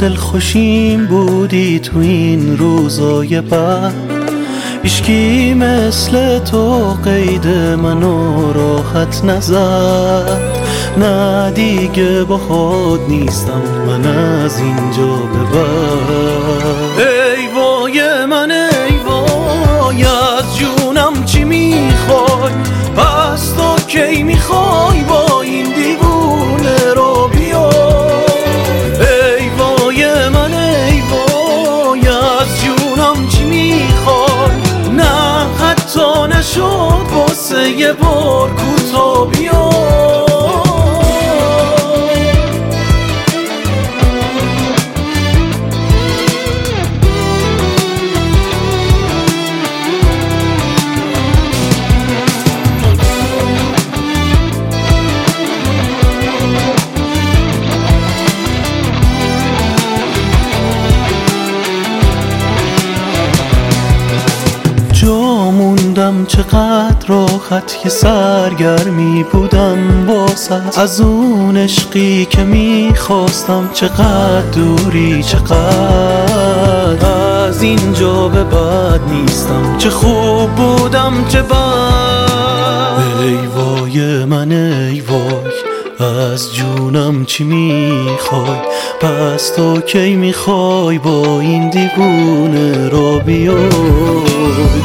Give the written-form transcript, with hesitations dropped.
دلخوشیم بودی تو این روزای بد، هیچکی مثل تو قید منو راحت نزد. نه دیگه با خود نیستم من از اینجا به بعد. ای وای من ای وای، از جونم چی میخوای؟ پس تو کی میخوای با این دیوونه رو بیا؟ ای وای من ای وای، از جونم چی میخوای؟ نه حتی نشد واسه یه بار کوتا بیا. موندم چقدر راحت که سرگرمی بودم واسه، از اون عشقی که میخواستم چقدر دوری، چقدر از اینجا به بعد نیستم. چه خوب بودم چه بد. ای وای من ای وای، از جونم چی میخوای؟ پس تو کی میخوای با این دیوونه را بیای؟